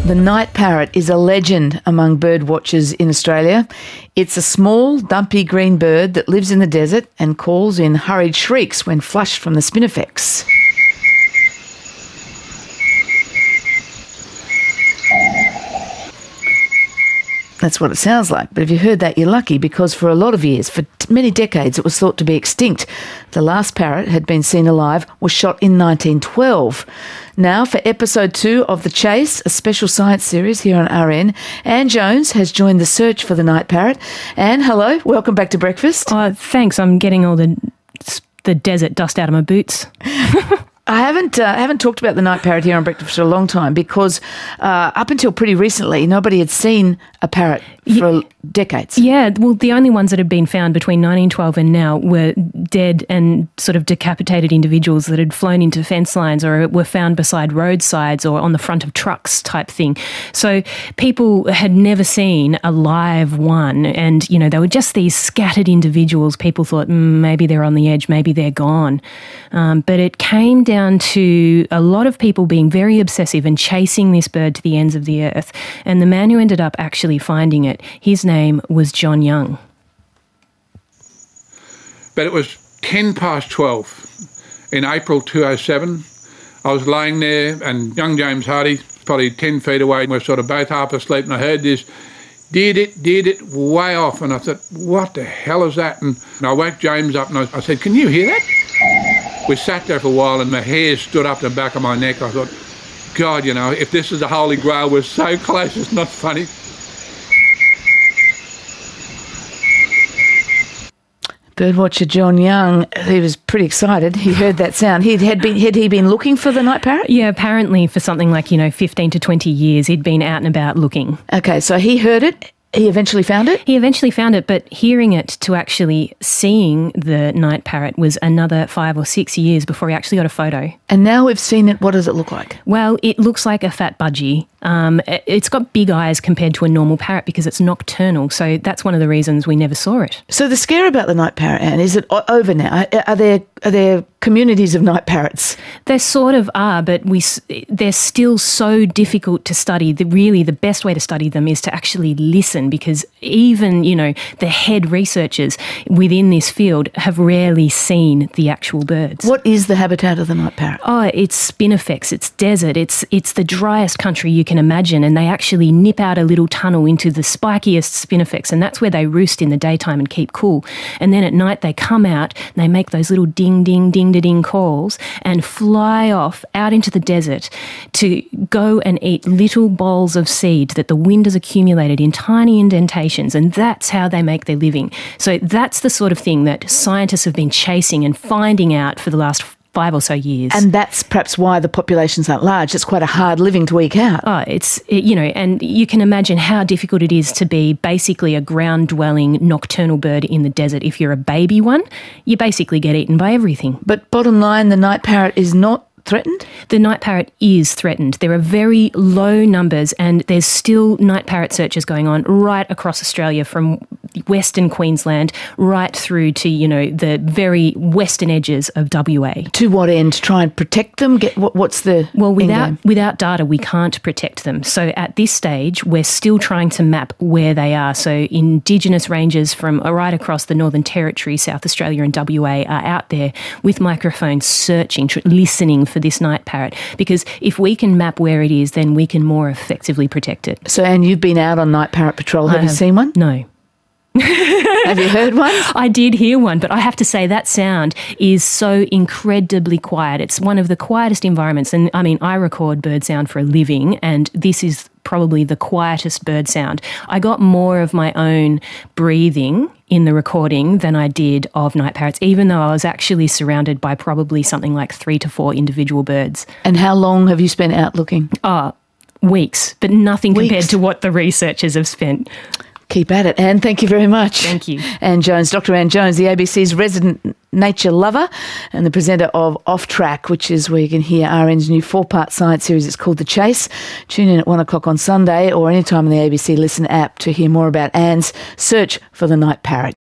The night parrot is a legend among bird watchers in Australia. It's a small, dumpy green bird that lives in the desert and calls in hurried shrieks when flushed from the spinifex. That's what it sounds like. But if you heard that, you're lucky, because for a lot of years, for many decades, it was thought to be extinct. The last parrot had been seen alive was shot in 1912. Now, for episode 2 of The Chase, a special science series here on RN, Anne Jones has joined the search for the night parrot. Anne, hello. Welcome back to breakfast. Thanks. I'm getting all the desert dust out of my boots. I haven't talked about the night parrot here on breakfast for a long time because up until pretty recently, nobody had seen a parrot for decades. Yeah, well, the only ones that had been found between 1912 and now were dead and sort of decapitated individuals that had flown into fence lines or were found beside roadsides or on the front of trucks type thing. So people had never seen a live one, and, you know, they were just these scattered individuals. People thought, maybe they're on the edge, maybe they're gone. But it came down to a lot of people being very obsessive and chasing this bird to the ends of the earth. And the man who ended up actually finding it, his name was John Young. But it was 12 in April 2007. I was laying there and young James Hardy, probably 10 feet away, and we're sort of both half asleep, and I heard this, did it, way off. And I thought, what the hell is that? And I woke James up and I said, can you hear that? We sat there for a while and my hair stood up the back of my neck. I thought, God, you know, if this is the Holy Grail, we're so close, it's not funny. Birdwatcher John Young, he was pretty excited. He heard that sound. Had he been looking for the night parrot? Yeah, apparently for something like, 15 to 20 years, he'd been out and about looking. Okay, so he heard it. He eventually found it? He eventually found it, but hearing it to actually seeing the night parrot was another 5 or 6 years before he actually got a photo. And now we've seen it, what does it look like? Well, it looks like a fat budgie. It's got big eyes compared to a normal parrot because it's nocturnal, so that's one of the reasons we never saw it. So the scare about the night parrot, Anne, is it over now? Are there communities of night parrots? There sort of are, but they're still so difficult to study. Really, the best way to study them is to actually listen, because even, the head researchers within this field have rarely seen the actual birds. What is the habitat of the night parrot? Oh, it's spinifex, it's desert, it's the driest country you can imagine, and they actually nip out a little tunnel into the spikiest spinifex, and that's where they roost in the daytime and keep cool. And then at night they come out and they make those little ding, ding, ding, ding calls and fly off out into the desert to go and eat little bowls of seed that the wind has accumulated in tiny indentations, and that's how they make their living. So that's the sort of thing that scientists have been chasing and finding out for the last 5 or so years. And that's perhaps why the populations aren't large. It's quite a hard living to eke out. Oh, and you can imagine how difficult it is to be basically a ground-dwelling nocturnal bird in the desert. If you're a baby one, you basically get eaten by everything. But bottom line, the night parrot is not threatened? The night parrot is threatened. There are very low numbers, and there's still night parrot searches going on right across Australia, from Western Queensland right through to, the very western edges of WA. To what end? To try and protect them? What's the without data, we can't protect them. So at this stage, we're still trying to map where they are. So Indigenous rangers from right across the Northern Territory, South Australia and WA are out there with microphones searching, listening for this night parrot, because if we can map where it is, then we can more effectively protect it. So, Anne, you've been out on night parrot patrol. Have you seen one? No. Have you heard one? I did hear one, but I have to say that sound is so incredibly quiet. It's one of the quietest environments. And I record bird sound for a living, and this is probably the quietest bird sound. I got more of my own breathing in the recording than I did of night parrots, even though I was actually surrounded by probably something like 3 to 4 individual birds. And how long have you spent out looking? Weeks, but nothing compared to what the researchers have spent. Keep at it, Anne. Thank you very much. Thank you. Anne Jones, Dr. Anne Jones, the ABC's resident nature lover and the presenter of Off Track, which is where you can hear RN's new 4-part science series. It's called The Chase. Tune in at 1 o'clock on Sunday or anytime on the ABC Listen app to hear more about Anne's search for the night parrot.